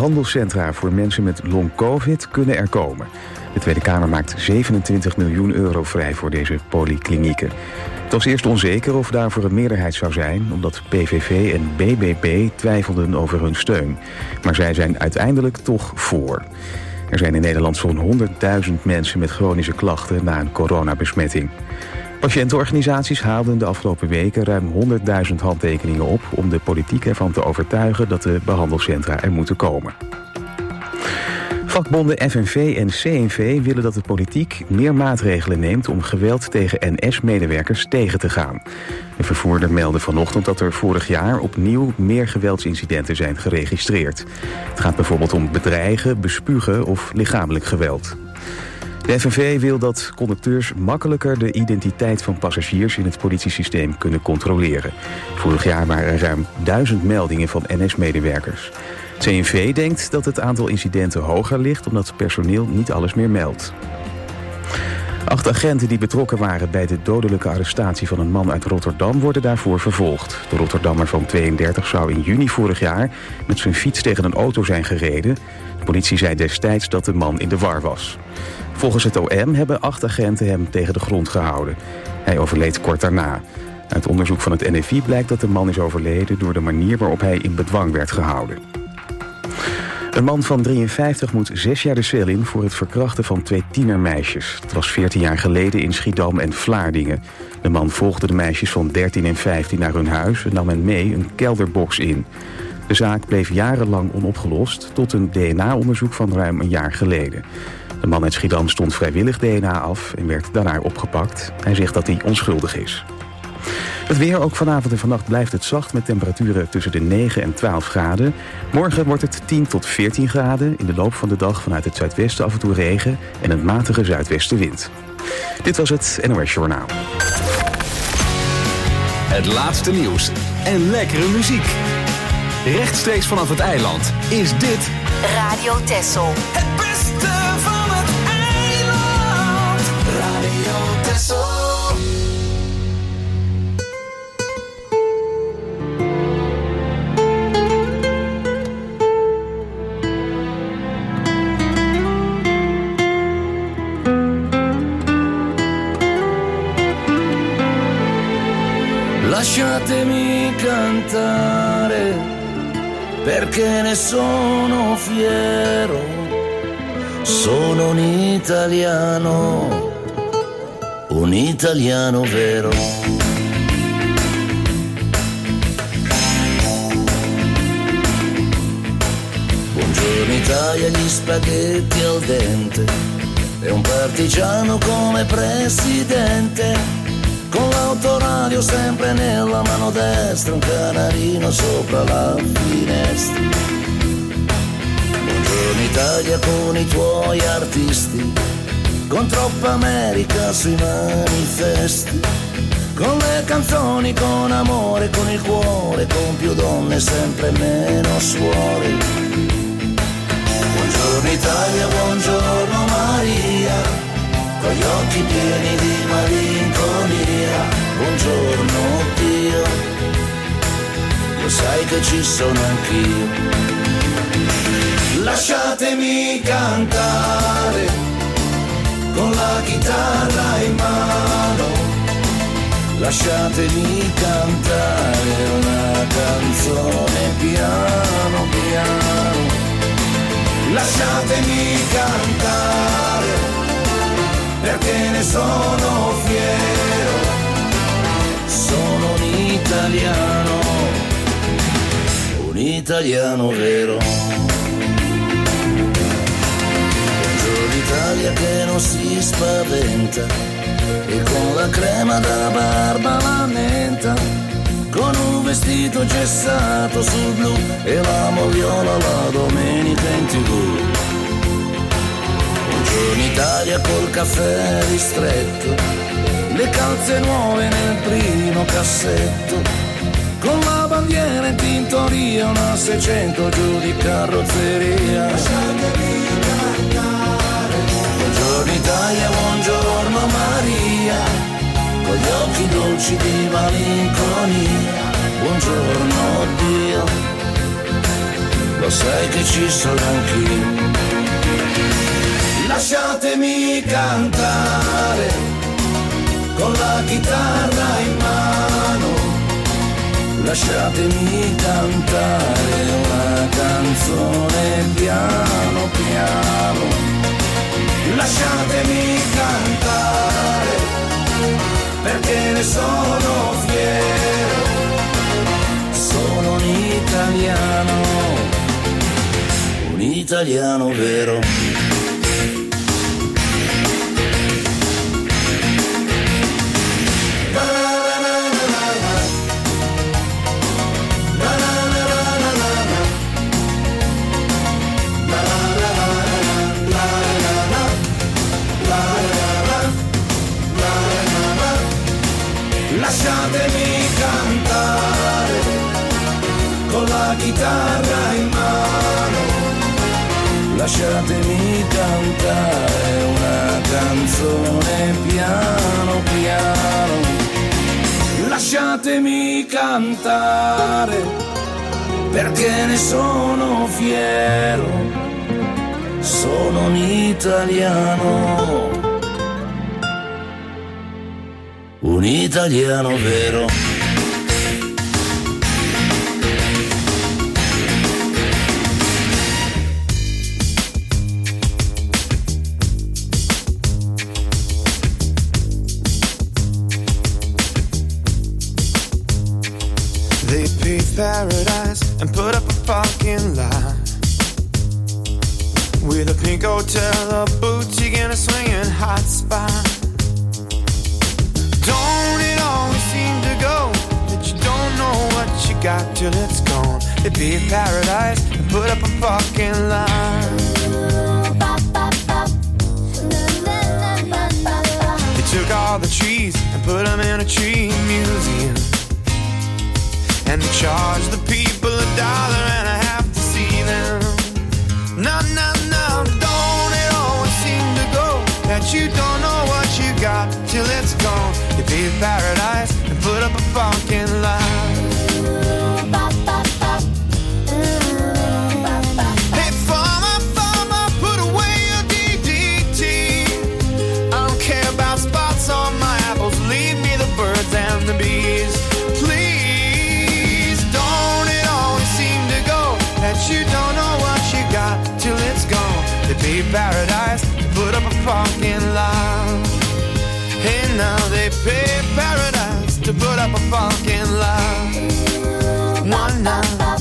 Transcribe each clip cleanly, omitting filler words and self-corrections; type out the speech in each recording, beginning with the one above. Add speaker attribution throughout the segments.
Speaker 1: behandelcentra voor mensen met long-covid kunnen er komen. De Tweede Kamer maakt 27 miljoen euro vrij voor deze polyklinieken. Het was eerst onzeker of daarvoor een meerderheid zou zijn, omdat PVV en BBB twijfelden over hun steun. Maar zij zijn uiteindelijk toch voor. Er zijn in Nederland zo'n 100.000 mensen met chronische klachten na een coronabesmetting. Patiëntenorganisaties haalden de afgelopen weken ruim 100.000 handtekeningen op om de politiek ervan te overtuigen dat de behandelcentra er moeten komen. Vakbonden FNV en CNV willen dat de politiek meer maatregelen neemt om geweld tegen NS-medewerkers tegen te gaan. De vervoerder meldde vanochtend dat er vorig jaar opnieuw meer geweldsincidenten zijn geregistreerd. Het gaat bijvoorbeeld om bedreigen, bespugen of lichamelijk geweld. De FNV wil dat conducteurs makkelijker de identiteit van passagiers in het politiesysteem kunnen controleren. Vorig jaar waren er ruim 1000 meldingen van NS-medewerkers. Het CNV denkt dat het aantal incidenten hoger ligt omdat personeel niet alles meer meldt. 8 agenten die betrokken waren bij de dodelijke arrestatie van een man uit Rotterdam worden daarvoor vervolgd. De Rotterdammer van 32 zou in juni vorig jaar met zijn fiets tegen een auto zijn gereden. De politie zei destijds dat de man in de war was. Volgens het OM hebben 8 agenten hem tegen de grond gehouden. Hij overleed kort daarna. Uit onderzoek van het NFI blijkt dat de man is overleden door de manier waarop hij in bedwang werd gehouden. Een man van 53 moet 6 jaar de cel in voor het verkrachten van 2 tienermeisjes. Het was 14 jaar geleden in Schiedam en Vlaardingen. De man volgde de meisjes van 13 en 15 naar hun huis en nam hen mee een kelderbox in. De zaak bleef jarenlang onopgelost tot een DNA-onderzoek van ruim een jaar geleden. De man uit Schiedam stond vrijwillig DNA af en werd daarna opgepakt. Hij zegt dat hij onschuldig is. Het weer, ook vanavond en vannacht blijft het zacht met temperaturen tussen de 9 en 12 graden. Morgen wordt het 10 tot 14 graden. In de loop van de dag vanuit het zuidwesten af en toe regen en een matige zuidwestenwind. Dit was het NOS Journaal.
Speaker 2: Het laatste nieuws en lekkere muziek. Rechtstreeks vanaf het eiland is dit
Speaker 3: Radio Texel.
Speaker 4: Het beste van het eiland. Radio Texel.
Speaker 5: Lasciatemi cantare, perché ne sono fiero, sono un italiano vero. Buongiorno Italia, gli spaghetti al dente, e un partigiano come presidente. Con l'autoradio sempre nella mano destra, un canarino sopra la finestra. Buongiorno Italia con i tuoi artisti, con troppa America sui manifesti, con le canzoni, con amore, con il cuore, con più donne, sempre meno suore. Buongiorno Italia, buongiorno Maria, con gli occhi pieni di malinconia, buongiorno Dio, lo sai che ci sono anch'io. Lasciatemi cantare, con la chitarra in mano, lasciatemi cantare una canzone piano piano. Lasciatemi cantare, perché ne sono fiero, sono un italiano vero. Buongiorno Italia che non si spaventa, e con la crema da barba lamenta, con un vestito gessato sul blu e la moviola la domenica in TV. Buongiorno Italia col caffè ristretto, le calze nuove nel primo cassetto, con la bandiera in tintoria, una 600 giù di carrozzeria. Buongiorno Italia, buongiorno Maria, con gli occhi dolci di malinconia, buongiorno Dio, lo lo sai che ci sono anch'io. Lasciatemi cantare con la chitarra in mano, lasciatemi cantare una canzone piano piano, lasciatemi cantare perché ne sono fiero, sono un italiano vero. Lasciatemi cantare con la chitarra in mano, lasciatemi cantare una canzone piano piano, lasciatemi cantare perché ne sono fiero, sono un italiano. Un italiano vero.
Speaker 3: They paved paradise and put up a parking lot with a pink hotel, a boutique and a swinging hot spot. Don't it always seem to go that you don't know what you got till it's gone? They paved paradise and put up a parking lot. They took all the trees and put them in a tree museum, and they charged the people $1.50 to see them. No, no, no, don't it always seem to go that you don't know what you got till it's gone? They paved paradise and put up a parking lot. Hey, farmer, put away your DDT. I don't care about spots on my apples, leave me the birds and the bees. Please, don't it always seem to go that you don't know what you got till it's gone? They paved paradise and put up a parking lot. Hey, now they pay paradise to put up a parking lot. One night.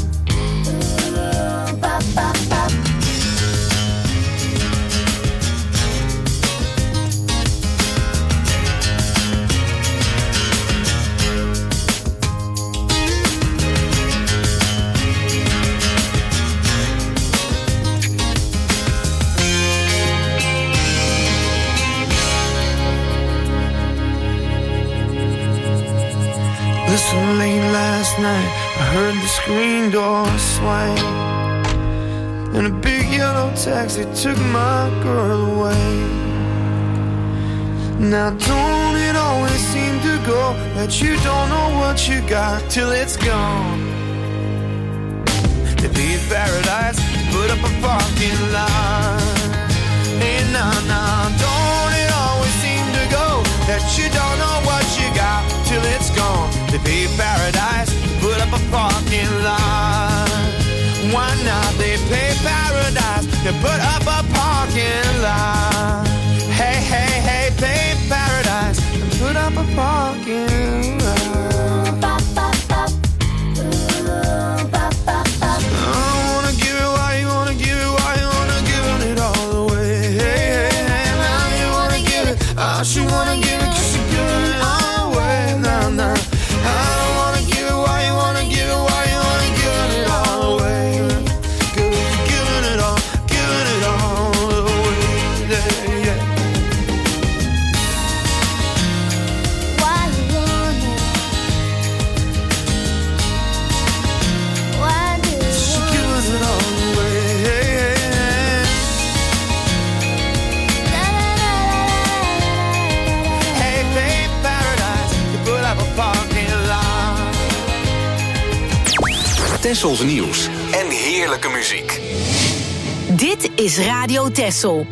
Speaker 3: Listen, late last night I heard the screen door swing, and a big yellow taxi took my girl away. Now don't it always seem to go that you don't know what you got till it's gone? They paved paradise, put up a parking lot. Hey, nah, nah, don't it always seem to go that you don't know what you got till it's gone? They paved paradise, put up a parking lot. Why not? They paved paradise, they put up a parking lot. Hey, hey, hey, paved paradise, and put up a parking lot. I wanna give it, why you wanna give it, why you wanna give it all away? Hey, hey, hey, now you wanna give it, I should wanna give it, 'cause you're giving it all away. Nah, nah, I don't wanna give it, why you wanna give it, why you wanna give it all away? 'Cause you're giving it all away. Yeah, yeah.
Speaker 6: Why you want it? Why do you
Speaker 3: She
Speaker 6: want
Speaker 3: gives it all away. Hey, hey, hey. Hey, paved paradise, they put up a parking lot.
Speaker 2: Tessels nieuws en heerlijke muziek.
Speaker 7: Dit is Radio Texel.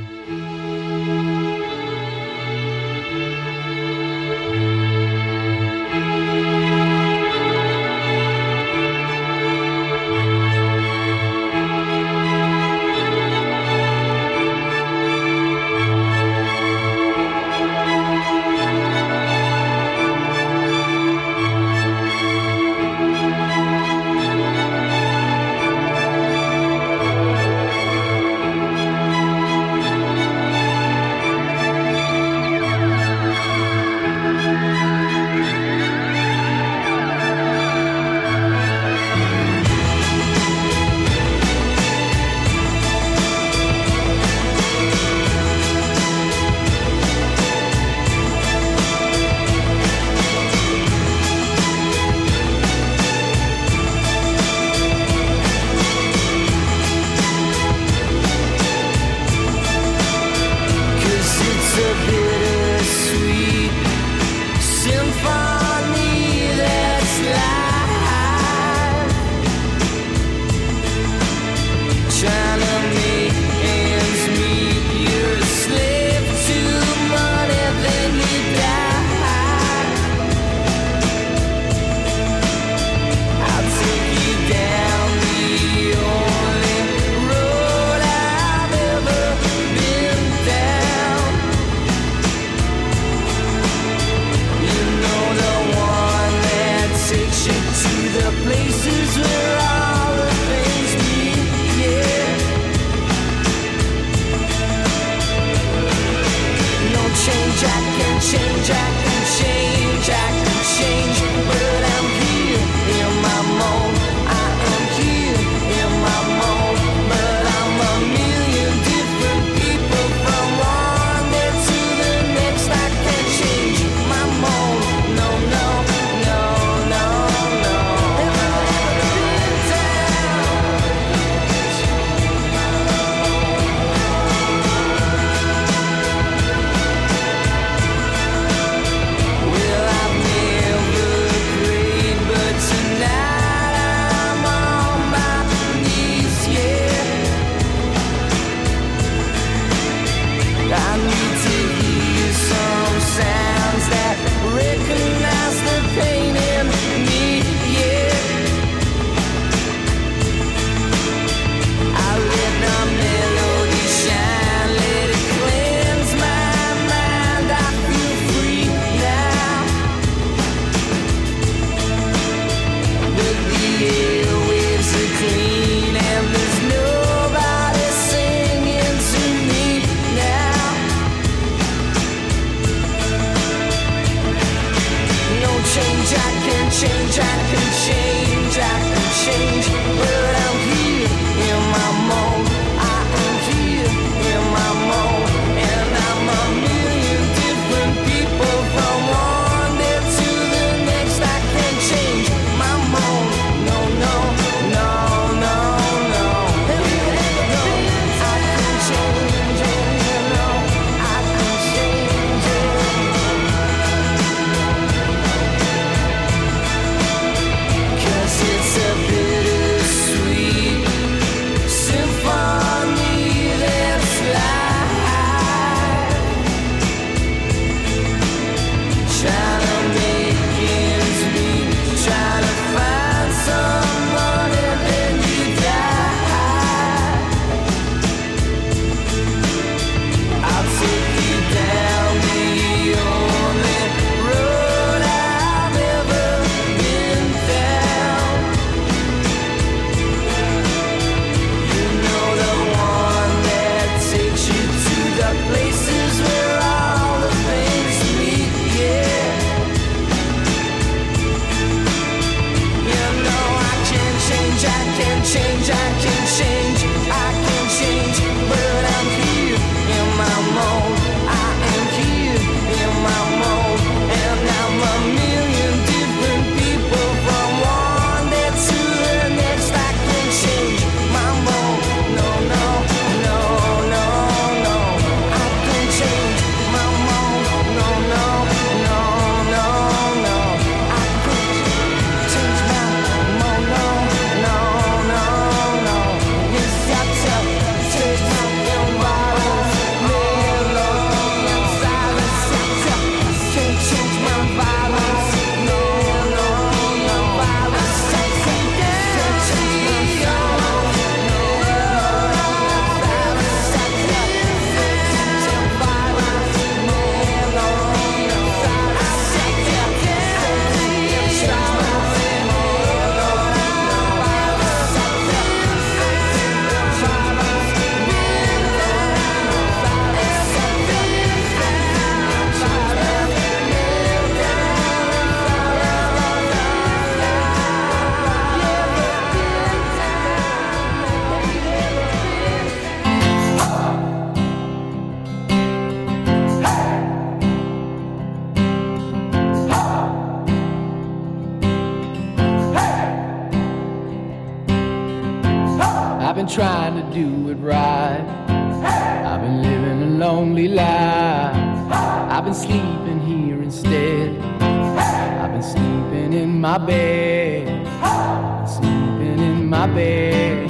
Speaker 8: bride. I've been living a lonely life. I've been sleeping here instead. I've been sleeping in my bed. Sleeping in my bed.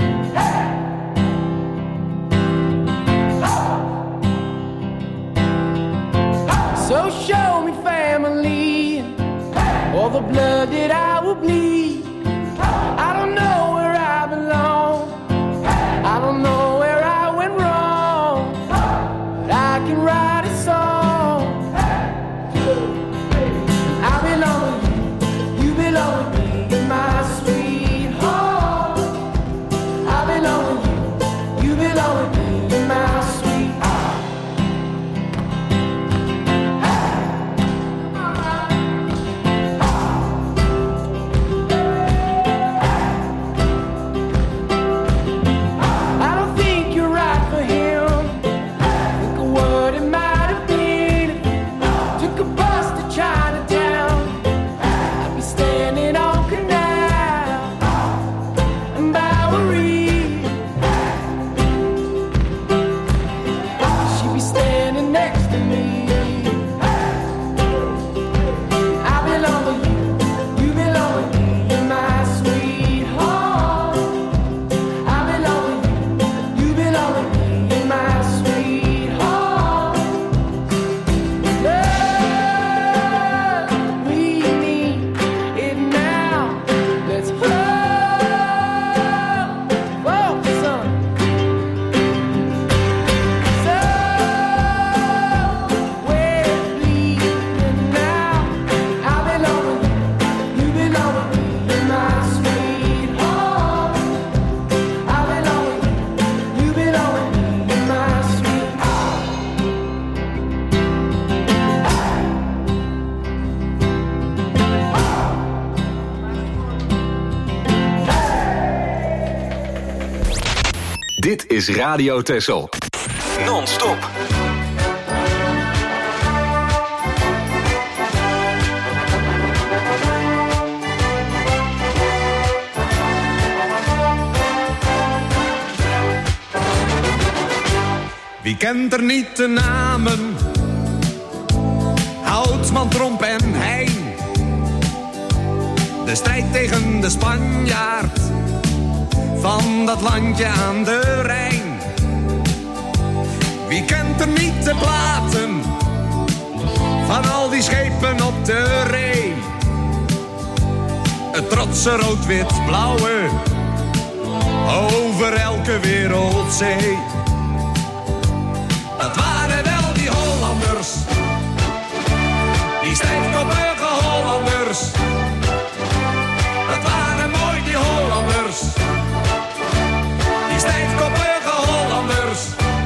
Speaker 8: So show me family, all the blood that I will bleed. I don't know where I belong. I don't know where I went wrong. But I can write a song. I belong with you, you belong with me, my sweetheart. I belong with you, you belong with me, my sweetheart. I don't think you're right for him. Think of what it might have been if you took a bus to Chinatown. I'd be standing on Canal and Bowery. She'd be standing next to me. I belong with you, you belong with me, you're my sweetheart. I belong with you, you belong with me, you're my sweetheart. Love, we need it now. Let's focus on so we're bleeding now. I belong with you, you belong with me, you're my sweetheart. I belong with you, you belong with me, you're my sweetheart.
Speaker 2: Dit is Radio Texel. Non-stop.
Speaker 9: Wie kent er niet de namen? Houtsman, Tromp en Heijn. De strijd tegen de Spanjaard van dat landje aan de Rijn. Wie kent er niet de platen van al die schepen op de Ree? Het trotse rood-wit-blauwe over elke wereldzee. Dat waren wel die Hollanders, die stijfkoppige Hollanders. Dat waren mooi die Hollanders, die stijfkoppige Hollanders.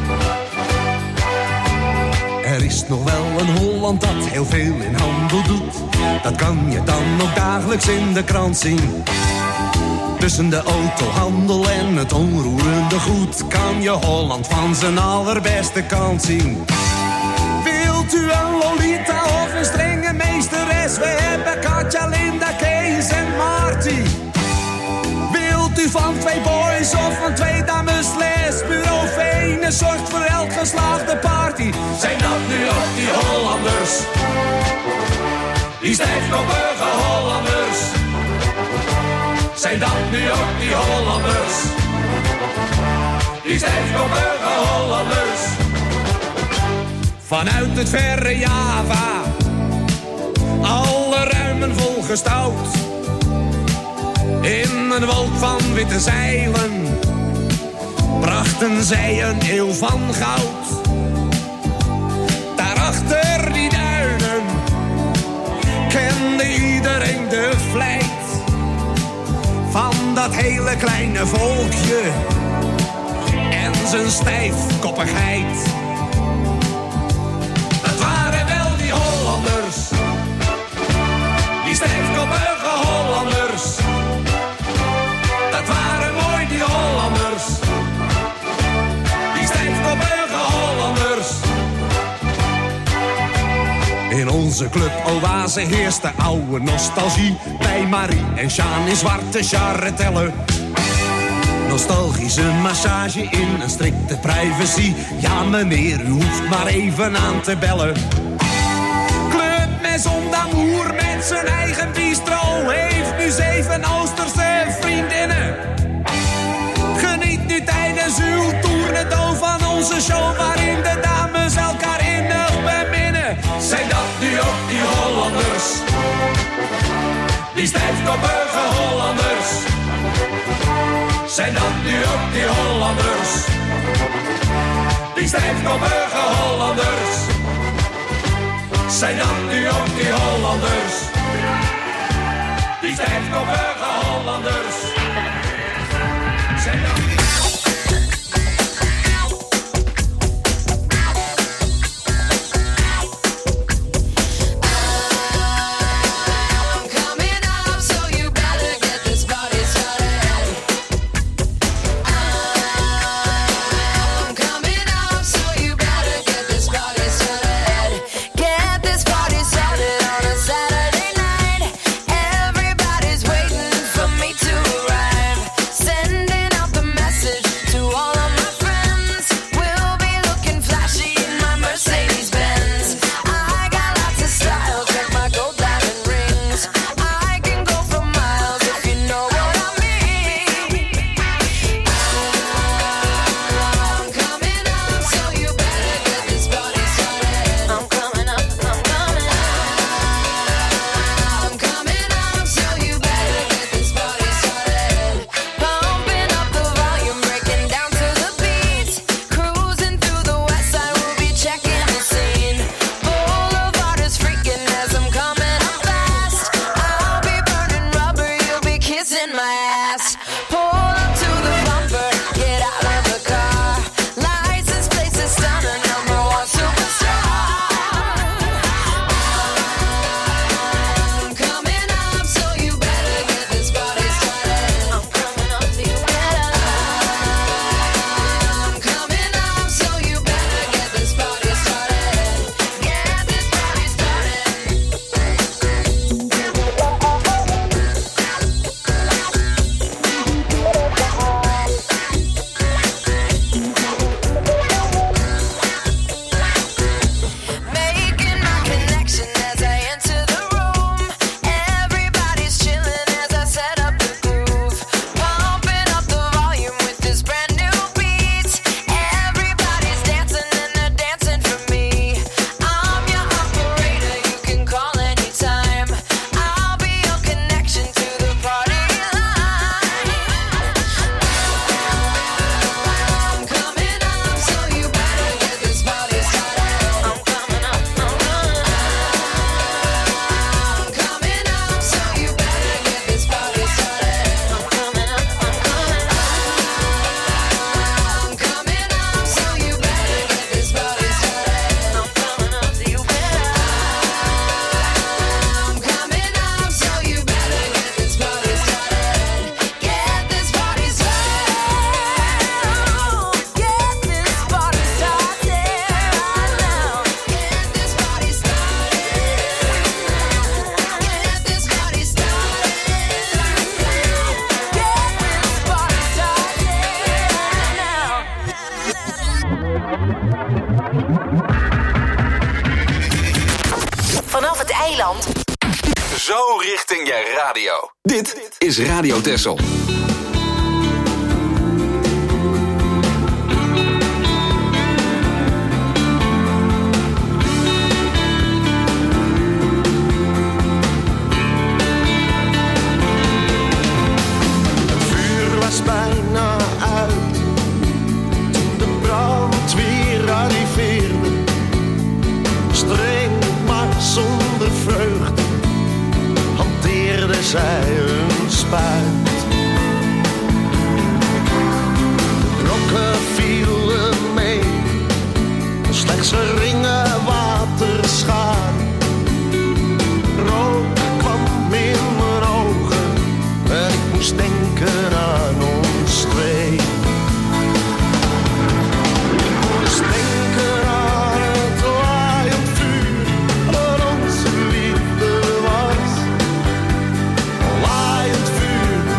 Speaker 9: Er is nog wel een Holland dat heel veel in handel doet. Dat kan je dan ook dagelijks in de krant zien. Tussen de autohandel en het onroerende goed kan je Holland van zijn allerbeste kant zien. Wilt u een Lolita of een strenge meesteres? We hebben Katja, Linda, Kees en Marty. Wilt u van 2 boys of van 2 dames les? Bureau Vene zorgt voor elk geslaagde party. Zijn dat nu ook die Hollanders? Die stijfkoppige Hollanders. Zijn dat nu ook die Hollanders? Die stijfkoppige Hollanders. Vanuit het verre Java, alle ruimen volgestouwd. In een wolk van witte zeilen brachten zij een eeuw van goud. Daarachter die duinen kende iedereen de vlijt van dat hele kleine volkje en zijn stijfkoppigheid. Dat waren wel die Hollanders, die stijfkoppige Hollanders. Dat waren mooi die Hollanders, die stijfkoppige Hollanders. In onze club Oase heerst de oude nostalgie. Bij Marie en Sjaan in zwarte charretellen. nostalgische massage in een strikte privacy. Ja meneer, u hoeft maar even aan te bellen. Club Maison d'Amour met zijn eigen bistro heeft nu 7 Oosterse vriendinnen. Geniet nu tijdens uw tournedo van onze show waarin de dames elkaar innig beminnen. Zijn dat nu ook die Hollanders? Die stijfkoppige Hollanders. Zijn dat nu ook die Hollanders? Die stijfkoppige Hollanders. Zijn dat nu ook die Hollanders? Die stijfkoppige Hollanders. Zijn dat die...
Speaker 7: Vanaf het eiland.
Speaker 2: Zo richting je radio. Dit is Radio Texel.
Speaker 3: Bijna uit toen de brandweer arriveerde. Streng maar zonder vreugde hanteerde zij een spuit. De brokken vielen mee, slechts geringe waterschade. Rook kwam in mijn ogen en ik moest denken aan ons twee. Ik moest denken aan het laaiend vuur dat onze liefde was. Laaiend vuur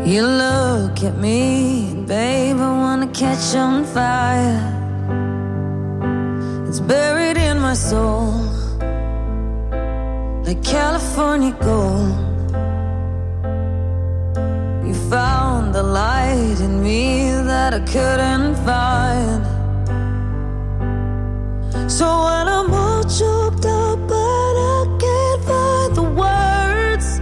Speaker 10: You look at me, babe, I wanna catch on fire. It's buried in my soul, like California gold. You found the light in me that I couldn't find. So when I'm all choked up but I can't find the words,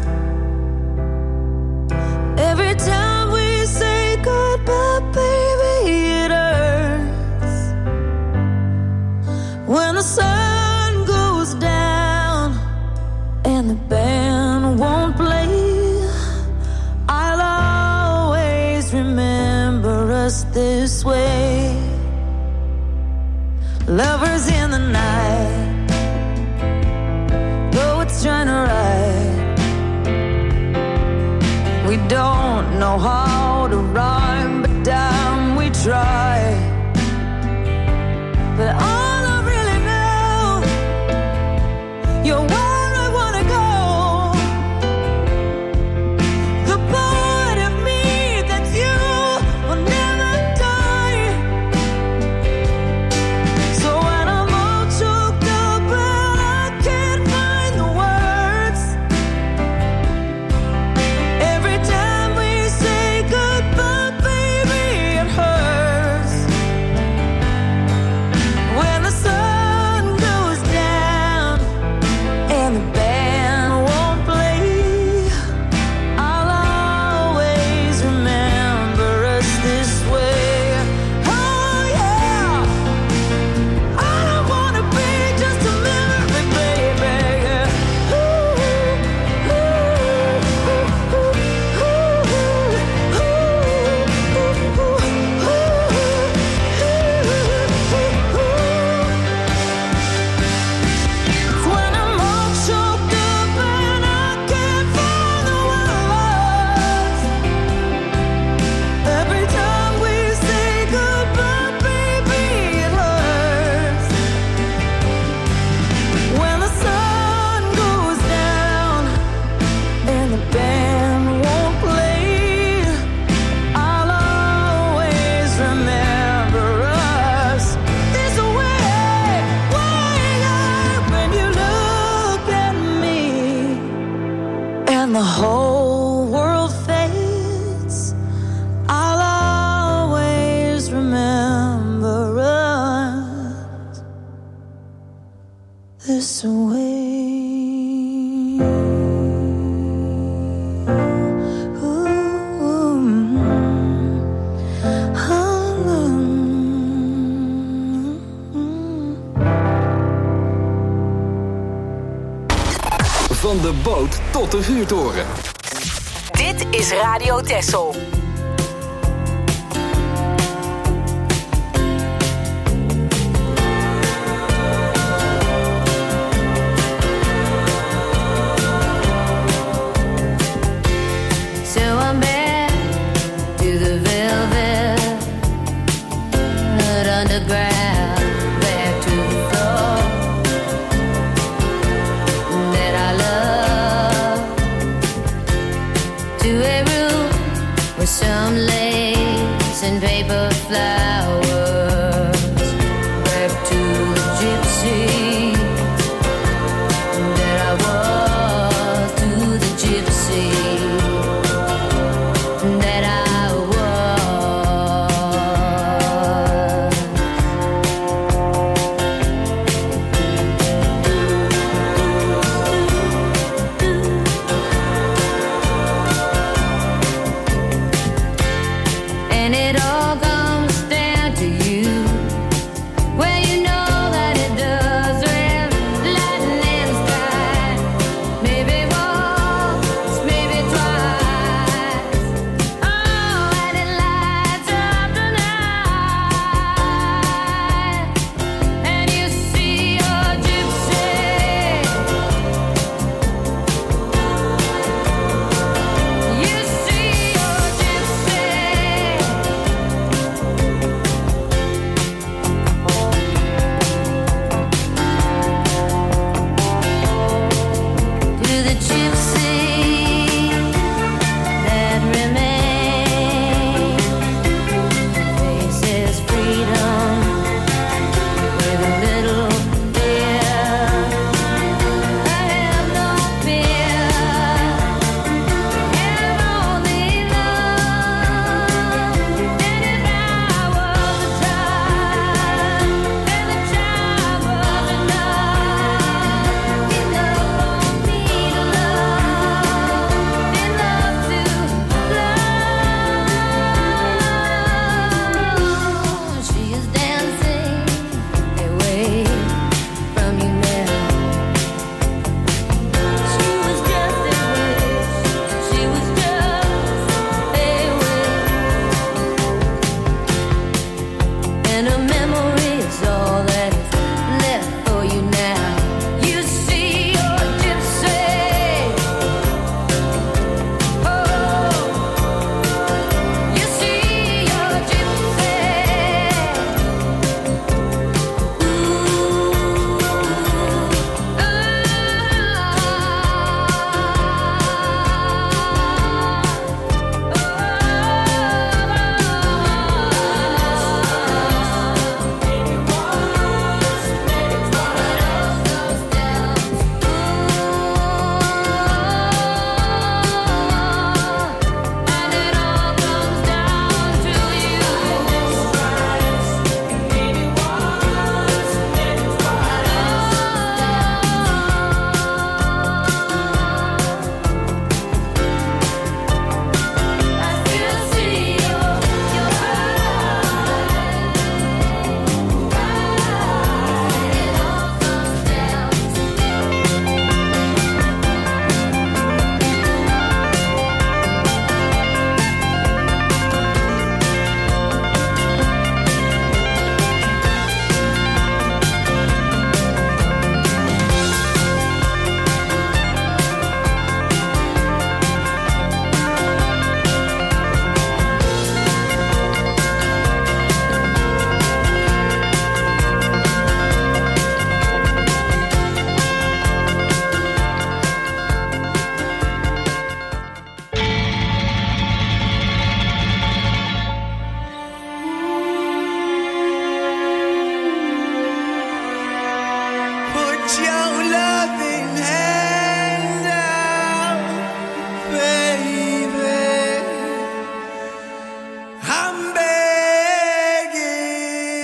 Speaker 10: every time we say goodbye, baby, it hurts. When the sun goes down and the band won't play, I'll always remember us this way. Lovers in the night, poets trying to write. We don't know how to rhyme, but damn, we try. But all I really know, you're where I wanna go. The part of me that's you will never die. So when I'm all choked up and I can't find the words, every time we say goodbye, baby, it hurts. When the sun goes down and the band won't play, I'll always remember us this way. Oh yeah, I don't wanna be just a memory, baby. When I'm all choked up and I can't find the words, every time we say goodbye, baby, it hurts. When the sun goes down and the band won't play, I'll always remember us this way. Way up when you look at me and the whole world fades, I'll always remember us this way.
Speaker 2: Van de boot tot de vuurtoren.
Speaker 7: Dit is Radio Texel.
Speaker 10: So I'm back to the velvet underground, back to the floor that I love, to a room with some lace and paper flowers, back to the gypsy that I was, to the gypsy that I and it all comes down to you.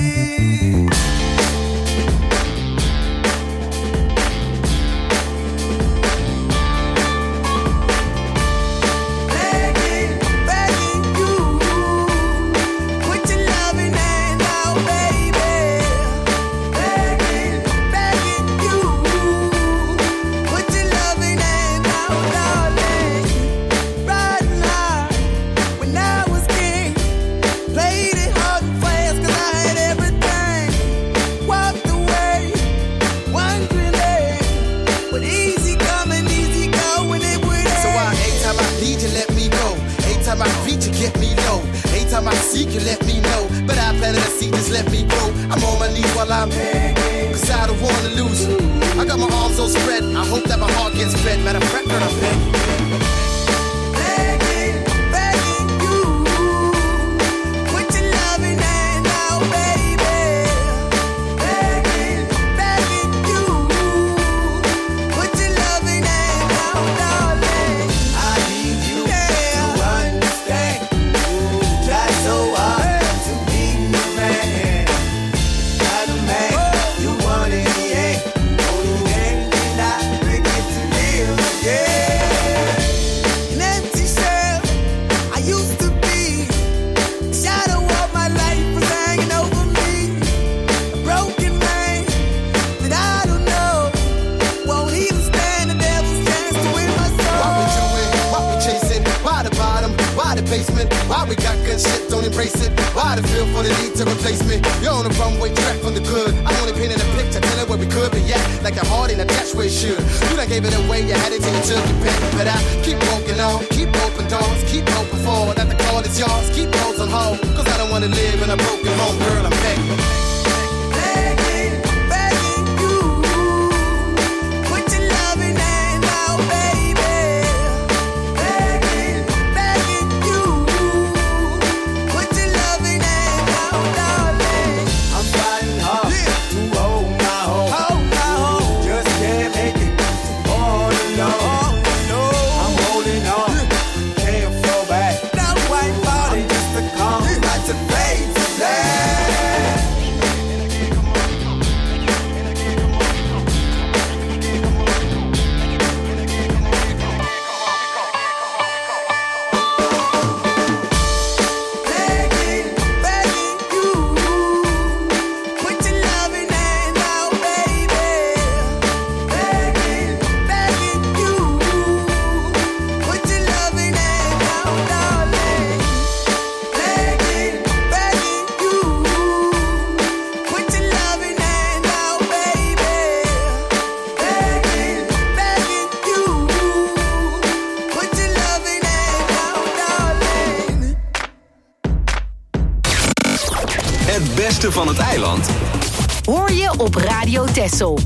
Speaker 2: Het beste van het eiland
Speaker 7: hoor je op Radio Texel.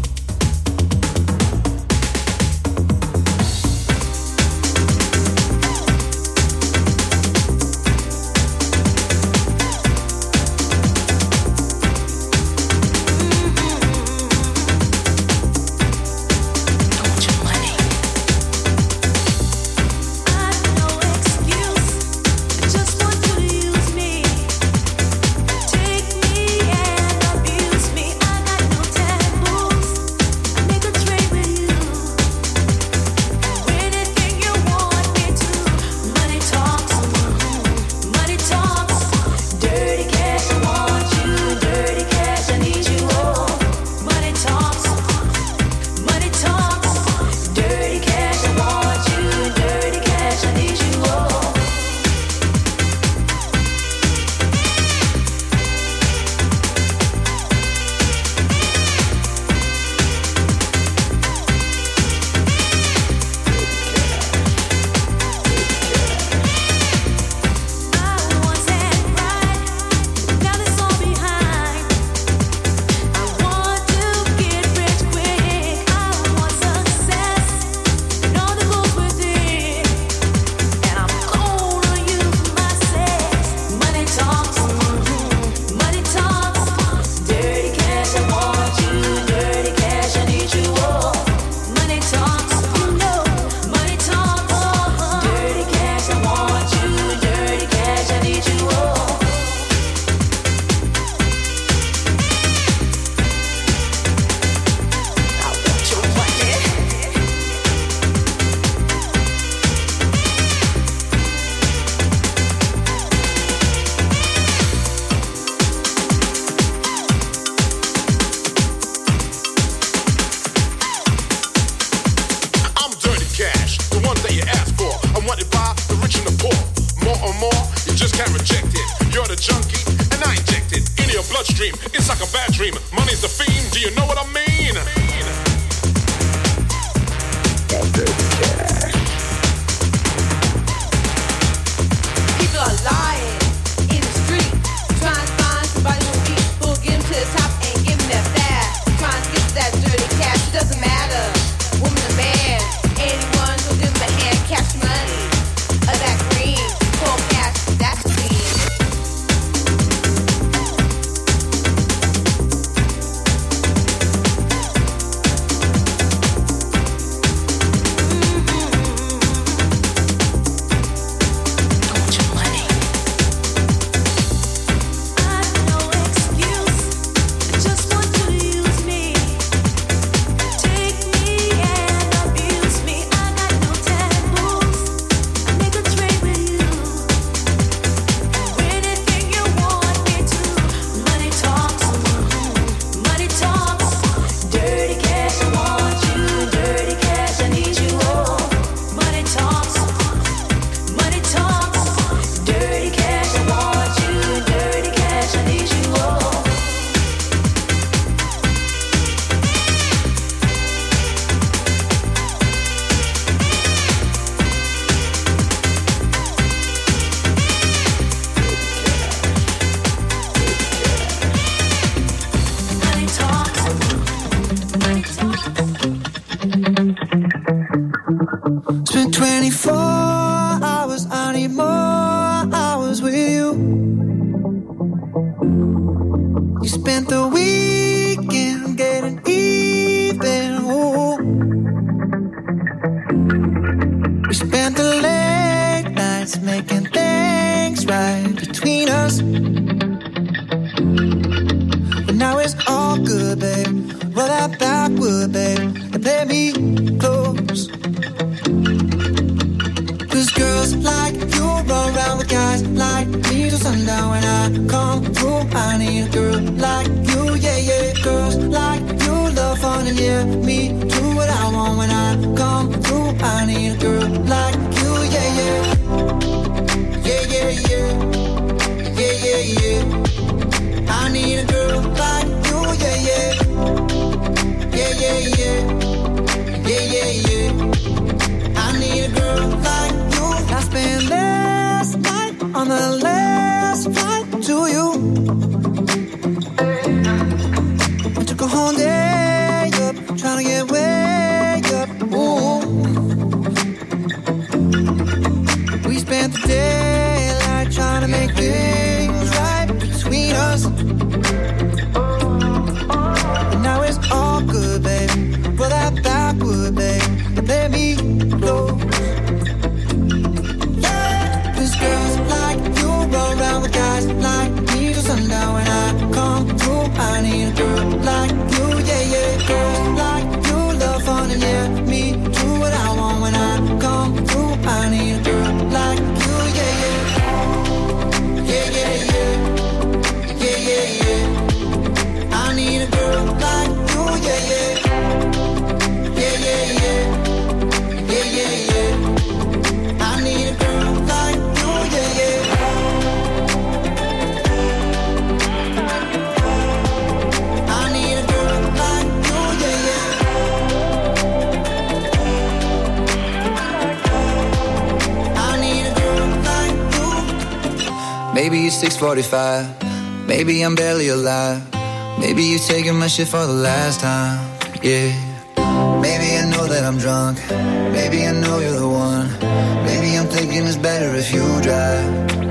Speaker 10: Take me and abuse me. I got no taboos.
Speaker 11: can't reject it. You're the junkie, and I inject it in your bloodstream. It's like a bad dream. Money's the theme. Do you know what I mean?
Speaker 12: People are lying in the street, trying to find somebody who'll get them to the top and give them that fast. Trying to get to that dirty cash, it doesn't matter. Woman or man, anyone who'll give them a hand, cash money, or that green, cold cash, that's clean.
Speaker 3: Spent 24 hours, I need more hours with you. You spent the weekend getting even. Ooh. We spent the late nights making things right between us. But now it's all good, babe. Roll that backward, babe, and play me close. Cause girls like you run around with guys like me till sundown. When I come through, I need a girl like you, yeah, yeah. Girls like you love fun and yeah, me do what I want. When I come through, I need a girl like you, yeah, yeah. Yeah, yeah, yeah. Yeah, yeah, yeah. I need a girl like you, yeah, yeah. Yeah, yeah, yeah. Yeah, yeah, yeah. I need a girl like you. I spent last night on the last flight to you. I took a whole day up, trying to get way up. Ooh. We spent the daylight trying to make things right between us. And now it's all good, babe. Roll that backward, babe, and let me close. Girls like you run around with guys like me till sundown. When I come through, I need a girl like you, yeah, yeah. Girls like you love fun and yeah, me do what I want. When I come through, I need a girl like you, yeah, yeah. Yeah, yeah, yeah. Yeah, yeah, yeah. I need a girl like you, yeah, yeah. Yeah, yeah, yeah. Yeah, yeah, yeah. I need a girl like you.
Speaker 13: Maybe it's 6:45, maybe I'm barely alive. Maybe you're taking my shit for the last time, yeah. Maybe I know that I'm drunk, maybe I know you're the one. Maybe I'm thinking it's better if you drive.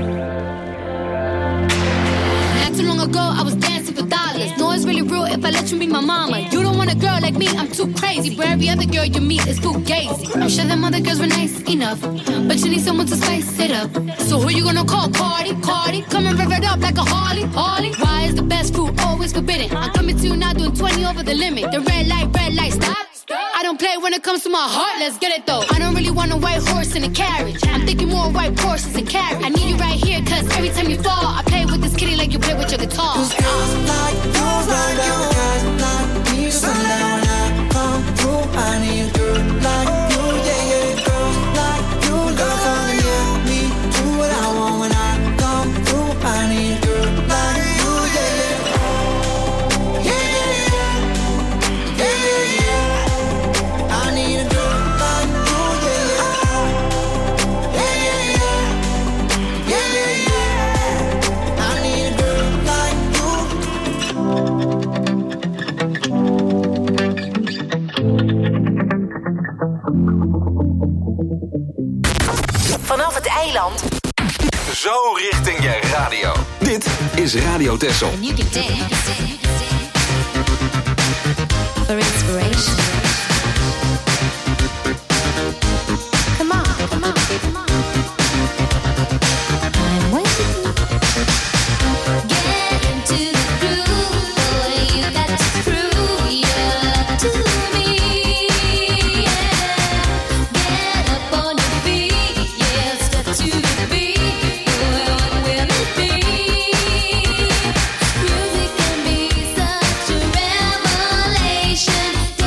Speaker 14: Not too long ago, I was dancing for dollars. No, it's really real if I let you be my mama. You don't want a girl like me, I'm too crazy. But every other girl you meet is fugazi. I'm sure them other girls were nice enough, but you need someone to spice it up. So who you gonna call? Cardi, Cardi. Come and rev it up like a Harley, Harley. Why is the best food always forbidden? I'm coming to you now doing 20 over the limit. The red light, stop. I don't play when it comes to my heart, let's get it though. I don't really want a white horse in a carriage. I'm thinking more white horses and carriage. I need you right here, cause every time you fall, I play with this kitty like you play with your guitar.
Speaker 3: Cause girls like you run around with guys like me till sundown. When I come through, I need a girl like you, yeah, yeah. Girls like you love fun, yeah. Me do what I want. When I come
Speaker 2: radio. Dit is Radio Texel.
Speaker 14: And you can dance for inspiration. Come on, come on, come on. I'm waiting. Get into the groove, boy. You got to prove your love to me. Yeah. Get up on your feet, yeah. Step to the beat, boy. What will it be? Music can be such a revelation.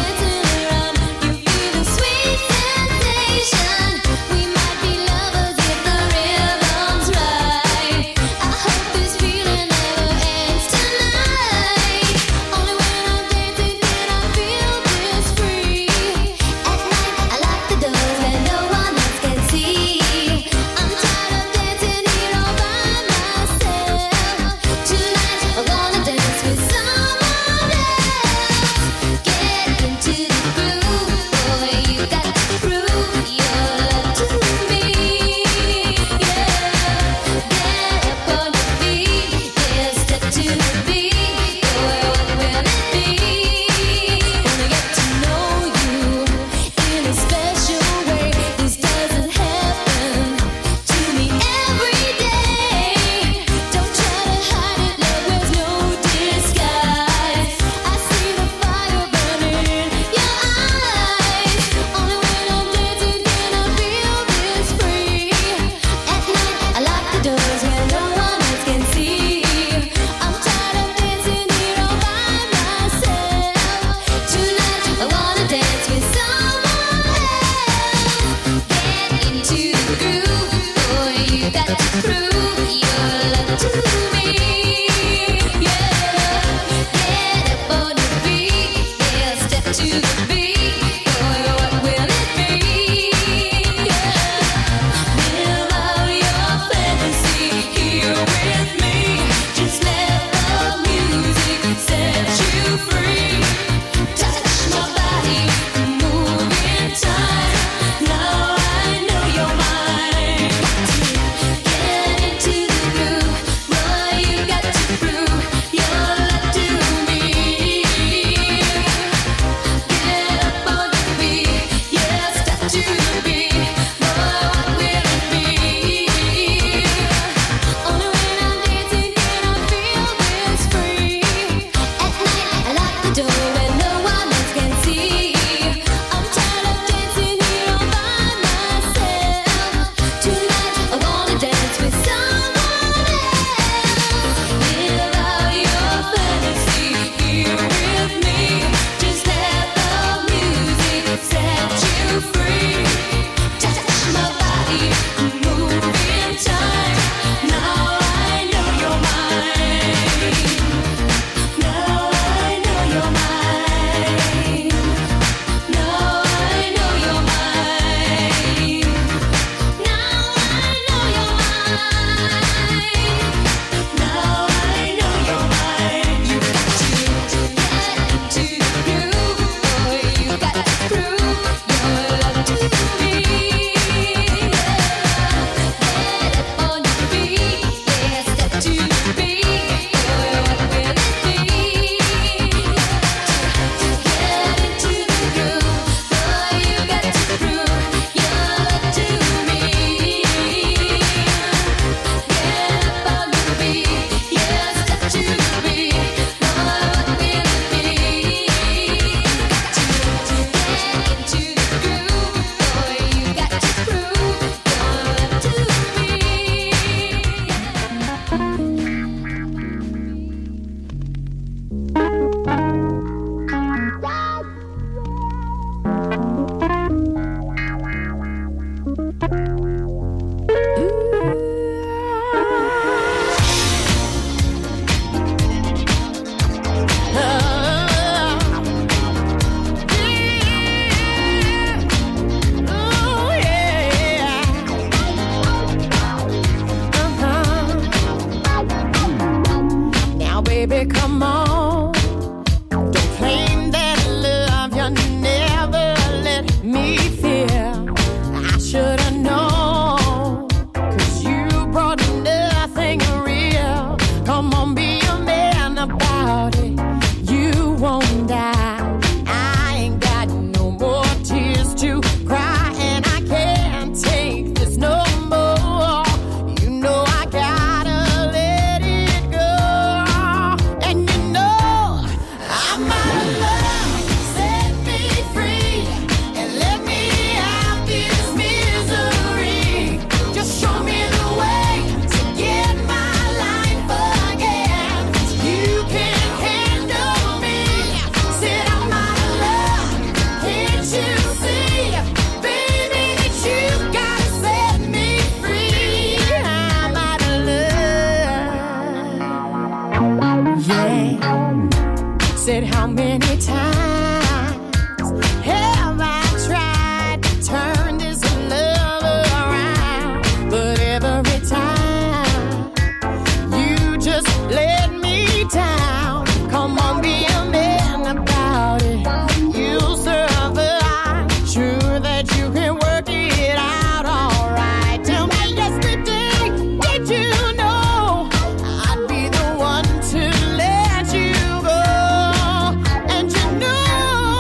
Speaker 10: Said how many times have I tried to turn this love around, but every time you just let me down. Come on, be a man about it. You'll survive. Sure that you can work it out all right. Tell me yesterday, did you know I'd be the one to let you go? And you know,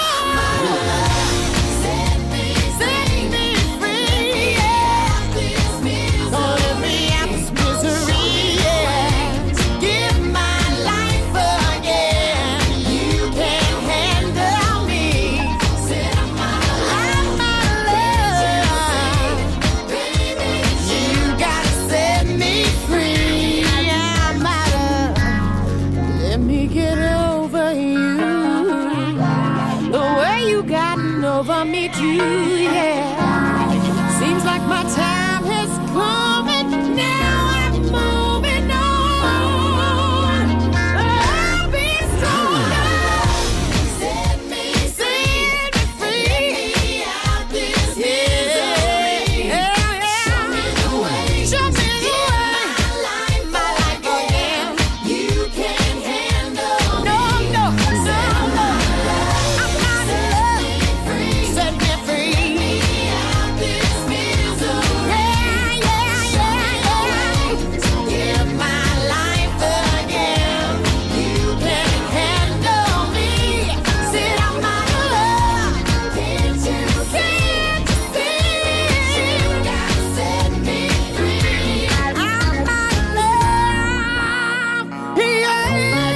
Speaker 10: set me free, yeah. Don't let me out this misery, yeah. Give my life again. You can't handle me. I'm out of love. You gotta set me free. I'm out of. Let me get over you. The way you gotten over me too, yeah. Seems like my time has come and now I'm moving on. I'll be stronger. Set me free. Out this misery. Show me the way. Show me the way. My life again. You can't handle me. No. I'm out of love. Set me free. Out this misery. Give my life again. You can't handle me. Said I'm out of love. Can't you see? You gotta set me free. I'm out of love. Yeah.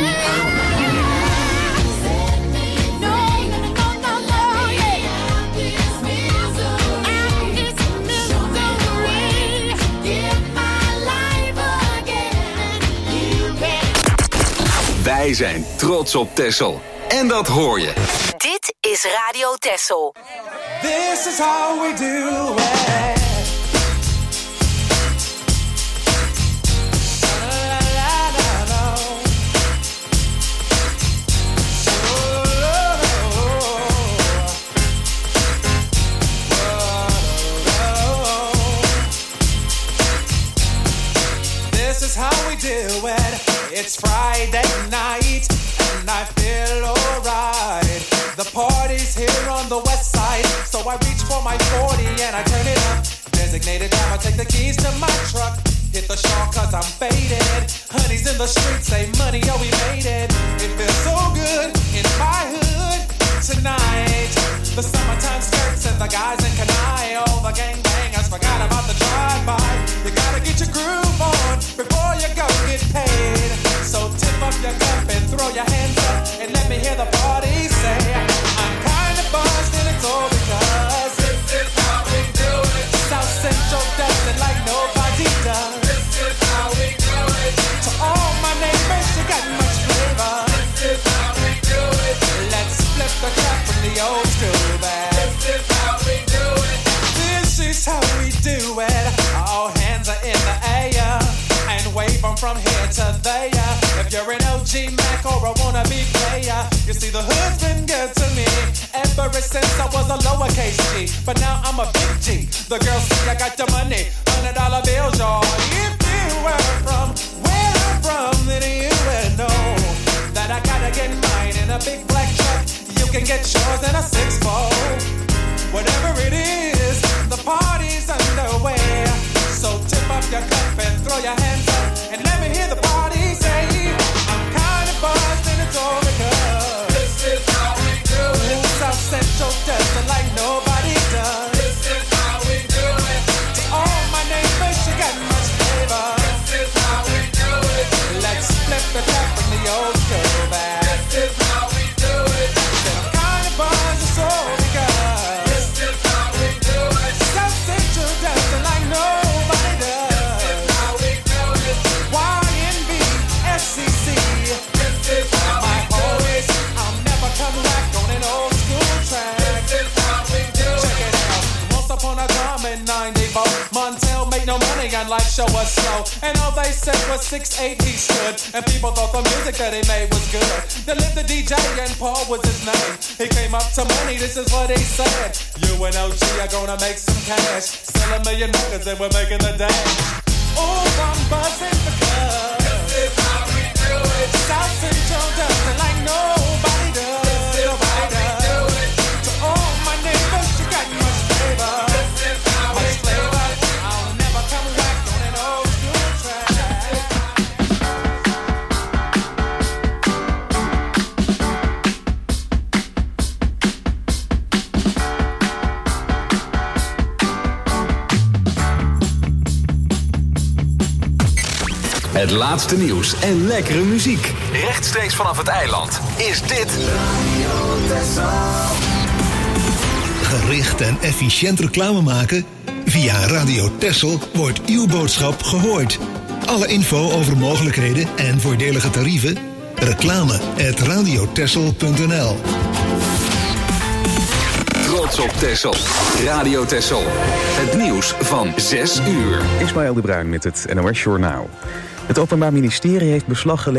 Speaker 10: Set me free. No, yeah. Out this misery. Give my life again. You can't.
Speaker 2: Wij zijn trots op Texel. En dat hoor je.
Speaker 7: Dit is Radio Texel.
Speaker 4: This is how we do it. This is how we do it. It's Friday night and I feel alright. The party's here on the west side, so I reach for my 40 and I turn it up. Designated time, I take the keys to my truck. Hit the shawl cause I'm faded. Honey's in the streets, say money, oh we made it. It feels so good in my hood tonight. The summertime skirts and the guys in Kanai. All the gangbangers forgot about the drive-by. You gotta get your groove on before you go get paid. So tip up your cup and throw your hands up and let me hear the party say, I'm kinda buzzed and it's all because this is how we do it. South Central does it like nobody does. This is how we do it. To all my neighbors, you got much flavor. This is how we do it. Let's flip the crap from the old school back. This is how we do it. This is how we do it. All hands are in the air and wave them from here to there. If you're an OG Mac or a wannabe player, you see the hood's been good to me ever since I was a lowercase G. But now I'm a big G. The girls see I got the money, $100 bills, y'all. If you were from where I'm from, then you would know that I gotta get mine in a big black truck. You can get yours in a 6-fold. Whatever it is, the party's underway. So tip up your cup and throw your hands up and let me hear the party say, I'm kinda buzzed and it's all because this is how we do it. South Central does it like nobody does. This is how we do it. To all my neighbors, you got much flavor. This is how we do it. Let's flip the tap from the old school back. This is how we do it. Said I'm kinda buzzed, it's all because this is how we do it. show was slow. And all they said was 6'8" he stood. And people thought the music that he made was good. They lived the DJ and Paul was his name. He came up to money, this is what he said. You and OG are gonna make some cash. Sell 1 million records and we're making the dash. Oh, I'm buzzing because this is how we do it. South Central does it like nobody does. This is how we do it. To all my neighbors, you got much flavor. This is how we do it. I'll never come back on an old school track.
Speaker 2: Het laatste nieuws en lekkere muziek. Rechtstreeks vanaf het eiland is dit...
Speaker 15: Gericht en efficiënt reclame maken? Via Radio Texel wordt uw boodschap gehoord. Alle info over mogelijkheden en voordelige tarieven? reclame@radiotexel.nl.
Speaker 2: Trots op Texel. Radio Texel. Het nieuws van 6 uur.
Speaker 1: Ismaël de Bruin met het NOS Journaal. Het Openbaar Ministerie heeft beslag gelegd